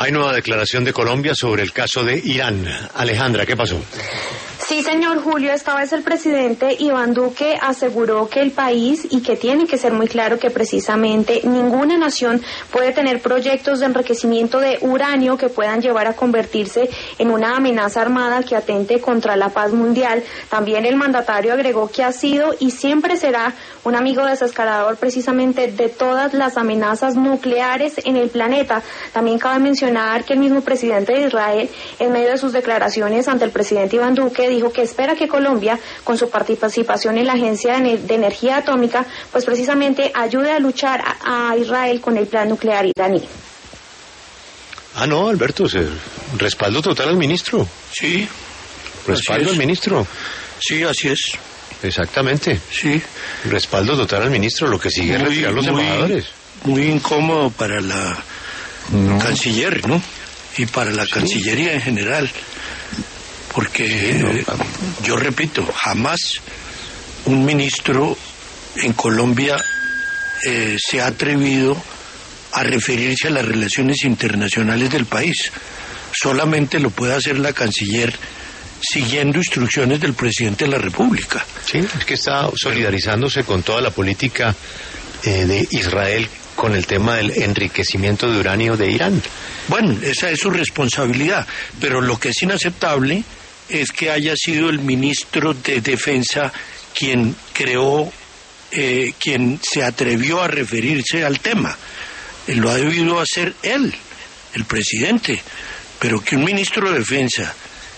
Hay nueva declaración de Colombia sobre el caso de Irán. Alejandra, ¿qué pasó? Sí, señor Julio, esta vez el presidente Iván Duque aseguró que el país, y que tiene que ser muy claro que precisamente ninguna nación puede tener proyectos de enriquecimiento de uranio que puedan llevar a convertirse en una amenaza armada que atente contra la paz mundial. También el mandatario agregó que ha sido y siempre será un amigo desescalador precisamente de todas las amenazas nucleares en el planeta. También cabe mencionar que el mismo presidente de Israel, en medio de sus declaraciones ante el presidente Iván Duque, dijo que espera que Colombia, con su participación en la Agencia de Energía Atómica, pues precisamente ayude a luchar a Israel con el plan nuclear iraní. No, Alberto, respaldo total al ministro. Sí. Respaldo al ministro. Sí, así es. Exactamente. Sí. Respaldo total al ministro, lo que sigue es retirar los embajadores. Muy incómodo para la canciller, ¿no? Y para la Cancillería en general. Porque, yo repito, jamás un ministro en Colombia se ha atrevido a referirse a las relaciones internacionales del país. Solamente lo puede hacer la canciller siguiendo instrucciones del presidente de la República. Sí, es que está solidarizándose con toda la política de Israel con el tema del enriquecimiento de uranio de Irán. Bueno, esa es su responsabilidad, pero lo que es inaceptable es que haya sido el ministro de Defensa quien creó, quien se atrevió a referirse al tema. Lo ha debido hacer él, el presidente, pero que un ministro de Defensa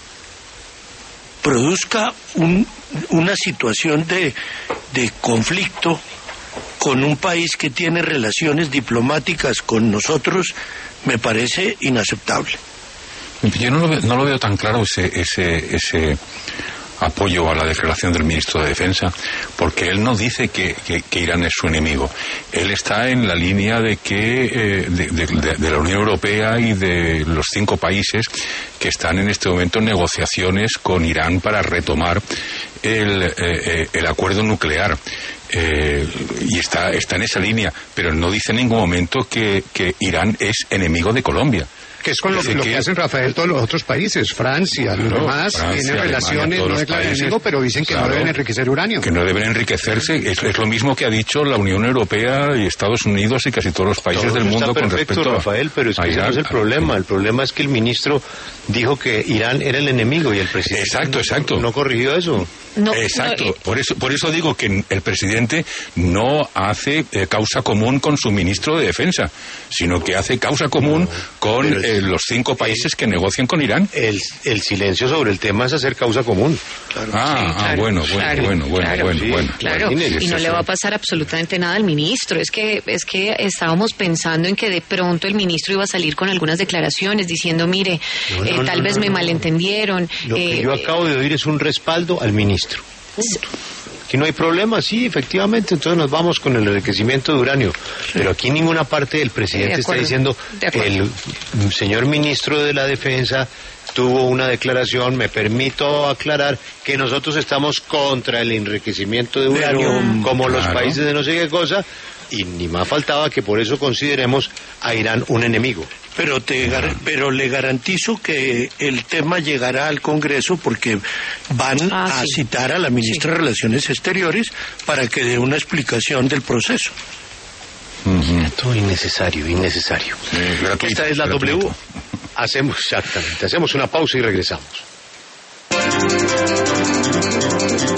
produzca una situación de conflicto con un país que tiene relaciones diplomáticas con nosotros, me parece inaceptable. Yo no lo veo tan claro ese apoyo a la declaración del ministro de Defensa, porque él no dice que Irán es su enemigo. Él está en la línea de que de la Unión Europea y de los 5 países que están en este momento en negociaciones con Irán para retomar el acuerdo nuclear. Y está en esa línea, pero no dice en ningún momento que Irán es enemigo de Colombia. Que es con lo que hacen, Rafael, todos los otros países. Francia, los demás tienen relaciones, no declaran enemigo, pero dicen que no deben enriquecer uranio. Que no deben enriquecerse. Es lo mismo que ha dicho la Unión Europea y Estados Unidos y casi todos los países del mundo con respecto a Rafael, pero es que ese no es el problema. El problema es que el ministro dijo que Irán era el enemigo y el presidente exacto. no corrigió eso. Exacto. Por eso digo que el presidente no hace causa común con su ministro de Defensa, sino que hace causa común con los 5 países que negocian con Irán. El silencio sobre el tema es hacer causa común. Claro. Bueno. Claro, y no le va a pasar absolutamente nada al ministro. Es que estábamos pensando en que de pronto el ministro iba a salir con algunas declaraciones diciendo, mire, tal vez me malentendieron. Lo que yo acabo de oír es un respaldo al ministro. Aquí no hay problema, sí, efectivamente, entonces nos vamos con el enriquecimiento de uranio. Pero aquí en ninguna parte el presidente está diciendo, el señor ministro de la Defensa tuvo una declaración, me permito aclarar que nosotros estamos contra el enriquecimiento de uranio, como los países de no sé qué cosa, y ni más faltaba que por eso consideremos a Irán un enemigo. Pero le garantizo que el tema llegará al Congreso porque van a citar a la ministra de Relaciones Exteriores para que dé una explicación del proceso. Todo innecesario. Esta es la W. Hacemos una pausa y regresamos.